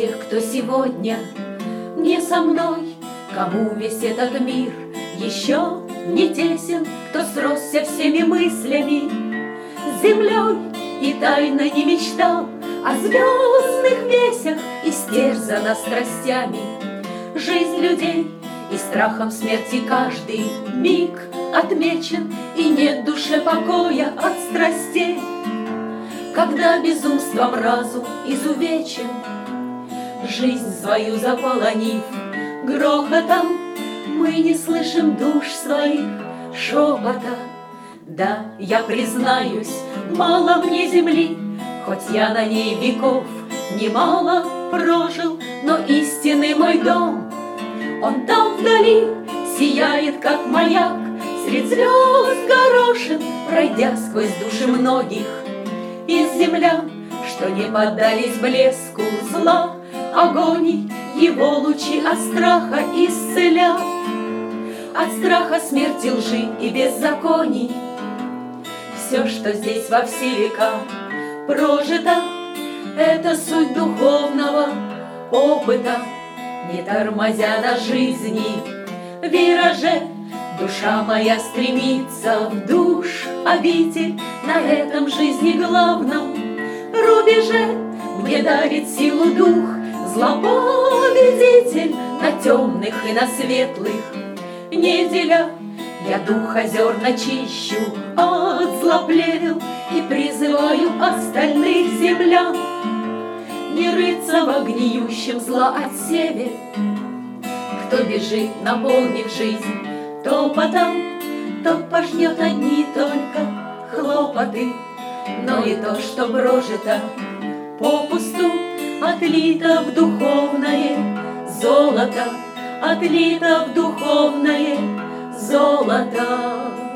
тех, кто сегодня не со мной, кому весь этот мир еще не тесен, кто сросся всеми мыслями с землей и тайно не мечтал о звездных весях, истерзана страстями жизнь людей, и страхом смерти каждый миг отмечен, и нет душе покоя от страстей. Когда безумством разум изувечен, жизнь свою заполонив грохотом, мы не слышим душ своих шепота. Да, я признаюсь, мало мне земли, хоть я на ней веков немало прожил, но истинный мой дом, он там вдали, сияет, как маяк, средь звезд горошин, пройдя сквозь души многих из землян, что не поддались блеску зла, агоний, его лучи от страха исцелят, от страха смерти, лжи и беззаконий. Все, что здесь во все века прожито, это суть духовного опыта. Не тормозя на жизни вираже, душа моя стремится в душ обитель, на этом жизни главном рубеже мне дарит силу дух, злопобедитель на темных и на светлых не деля. Я дух озер начищу от злоплевел и призываю остальных землян не рыться в гниющем зла отсеве. Кто бежит, наполнив жизнь топотом, тот пожнет одни только хлопоты, но и то, что прожито попусту, отлито в духовное золото, отлито в духовное золото.